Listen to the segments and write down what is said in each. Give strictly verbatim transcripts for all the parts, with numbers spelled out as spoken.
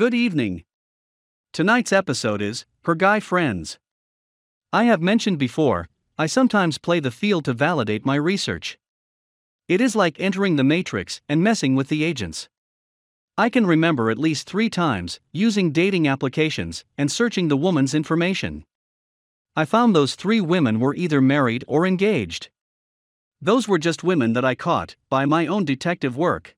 Good evening. Tonight's episode is Her Guy Friends. I have mentioned before, I sometimes play the field to validate my research. It is like entering the Matrix and messing with the agents. I can remember at least three times using dating applications and searching the woman's information. I found those three women were either married or engaged. Those were just women that I caught by my own detective work.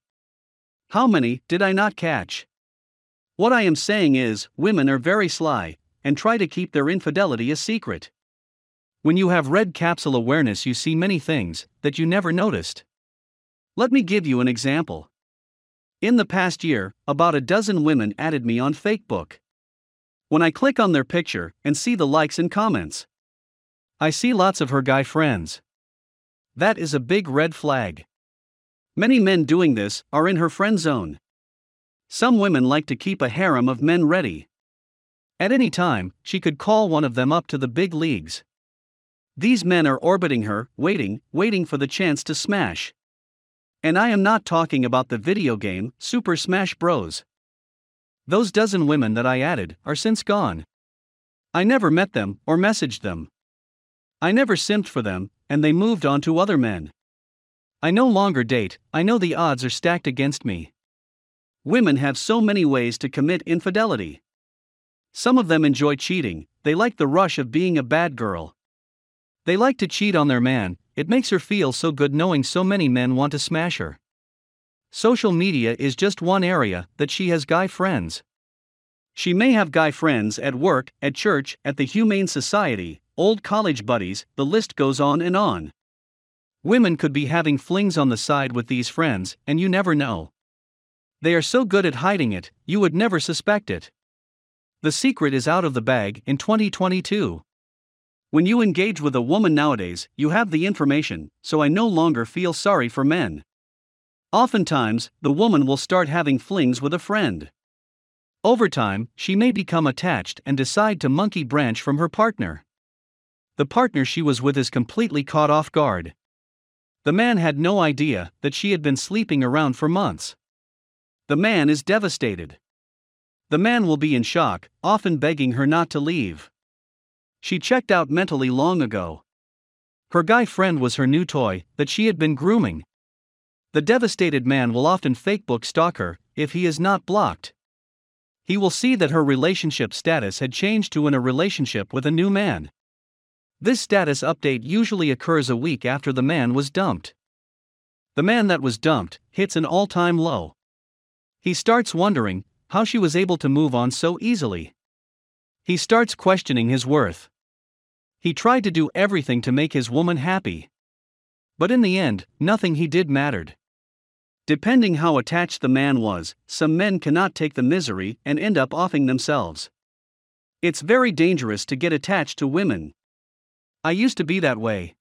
How many did I not catch? What I am saying is, women are very sly and try to keep their infidelity a secret. When you have red capsule awareness, you see many things that you never noticed. Let me give you an example. In the past year, about a dozen women added me on Facebook. When I click on their picture and see the likes and comments, I see lots of her guy friends. That is a big red flag. Many men doing this are in her friend zone. Some women like to keep a harem of men ready. At any time, she could call one of them up to the big leagues. These men are orbiting her, waiting, waiting for the chance to smash. And I am not talking about the video game, Super Smash Bros. Those dozen women that I added are since gone. I never met them or messaged them. I never simped for them, and they moved on to other men. I no longer date. I know the odds are stacked against me. Women have so many ways to commit infidelity. Some of them enjoy cheating, they like the rush of being a bad girl. They like to cheat on their man, it makes her feel so good knowing so many men want to smash her. Social media is just one area that she has guy friends. She may have guy friends at work, at church, at the Humane Society, old college buddies, the list goes on and on. Women could be having flings on the side with these friends, and you never know. They are so good at hiding it, you would never suspect it. The secret is out of the bag in twenty twenty-two. When you engage with a woman nowadays, you have the information, so I no longer feel sorry for men. Oftentimes, the woman will start having flings with a friend. Over time, she may become attached and decide to monkey branch from her partner. The partner she was with is completely caught off guard. The man had no idea that she had been sleeping around for months. The man is devastated. The man will be in shock, often begging her not to leave. She checked out mentally long ago. Her guy friend was her new toy that she had been grooming. The devastated man will often Facebook stalk her if he is not blocked. He will see that her relationship status had changed to in a relationship with a new man. This status update usually occurs a week after the man was dumped. The man that was dumped hits an all-time low. He starts wondering how she was able to move on so easily. He starts questioning his worth. He tried to do everything to make his woman happy. But in the end, nothing he did mattered. Depending how attached the man was, some men cannot take the misery and end up offing themselves. It's very dangerous to get attached to women. I used to be that way.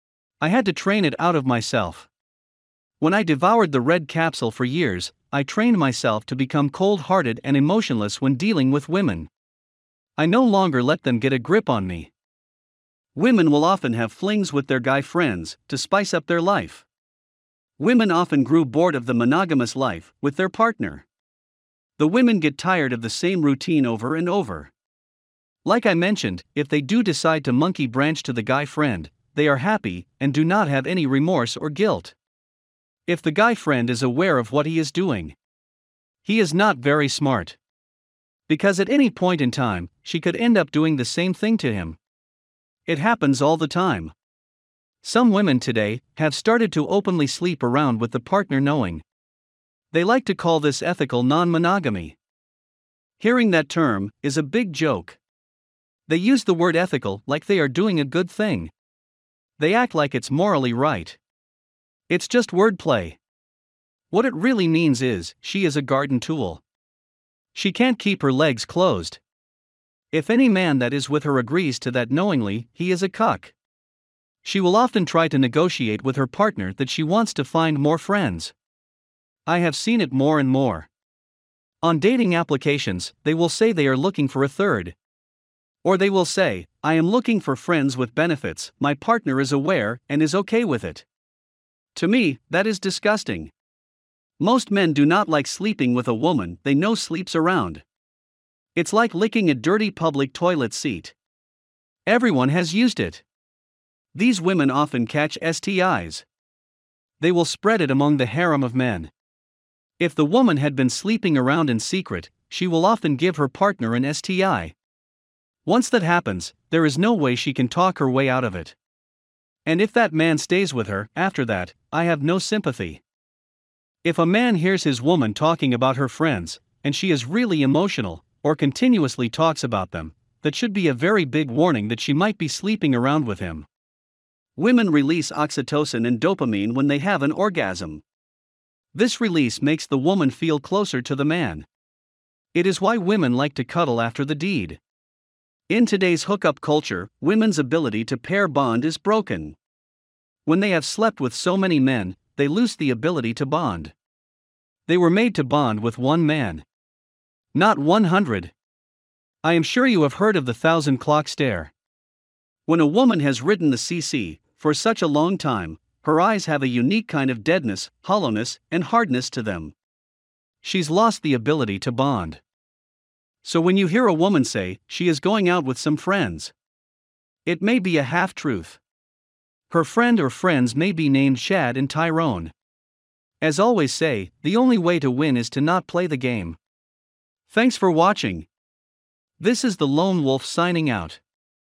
I had to train it out of myself. When I devoured the red capsule for years, I trained myself to become cold-hearted and emotionless when dealing with women. I no longer let them get a grip on me. Women will often have flings with their guy friends to spice up their life. Women often grew bored of the monogamous life with their partner. The women get tired of the same routine over and over. Like I mentioned, if they do decide to monkey branch to the guy friend, they are happy and do not have any remorse or guilt. If the guy friend is aware of what he is doing, he is not very smart. Because at any point in time, she could end up doing the same thing to him. It happens all the time. Some women today have started to openly sleep around with the partner knowing. They like to call this ethical non-monogamy. Hearing that term is a big joke. They use the word ethical like they are doing a good thing. They act like it's morally right. It's just wordplay. What it really means is, she is a garden tool. She can't keep her legs closed. If any man that is with her agrees to that knowingly, he is a cuck. She will often try to negotiate with her partner that she wants to find more friends. I have seen it more and more. On dating applications, they will say they are looking for a third. Or they will say, I am looking for friends with benefits, my partner is aware and is okay with it. To me, that is disgusting. Most men do not like sleeping with a woman they know sleeps around. It's like licking a dirty public toilet seat. Everyone has used it. These women often catch S T Is. They will spread it among the harem of men. If the woman had been sleeping around in secret, she will often give her partner an S T I. Once that happens, there is no way she can talk her way out of it. And if that man stays with her, after that, I have no sympathy. If a man hears his woman talking about her friends, and she is really emotional, or continuously talks about them, that should be a very big warning that she might be sleeping around with him. Women release oxytocin and dopamine when they have an orgasm. This release makes the woman feel closer to the man. It is why women like to cuddle after the deed. In today's hookup culture, women's ability to pair bond is broken. When they have slept with so many men, they lose the ability to bond. They were made to bond with one man. Not one hundred. I am sure you have heard of the thousand clock stare. When a woman has ridden the C C for such a long time, her eyes have a unique kind of deadness, hollowness, and hardness to them. She's lost the ability to bond. So when you hear a woman say she is going out with some friends, it may be a half-truth. Her friend or friends may be named Shad and Tyrone. As always say, the only way to win is to not play the game. Thanks for watching. This is the Lone Wolf signing out.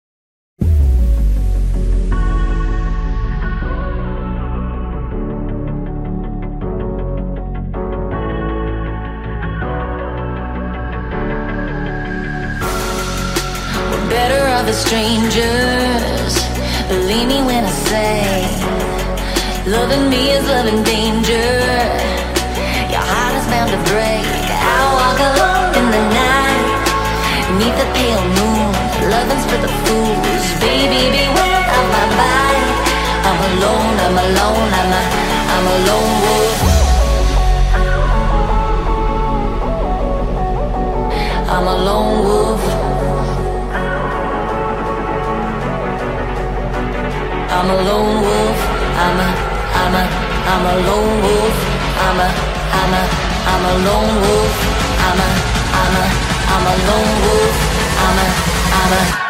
Better off as strangers. Believe me when I say, loving me is loving danger. Your heart is bound to break. I walk alone in the night, beneath the pale moon, loving's for the fools. Baby, beware of my bite. I'm alone, I'm alone, I'm a, I'm a lone wolf. I'm a lone wolf. I'm a lone wolf, I'm a, I'm a, I'm a lone wolf. I'm a, I'm a, I'm a lone wolf. I'm a, I'm a, I'm a lone wolf. I'm a, I'm a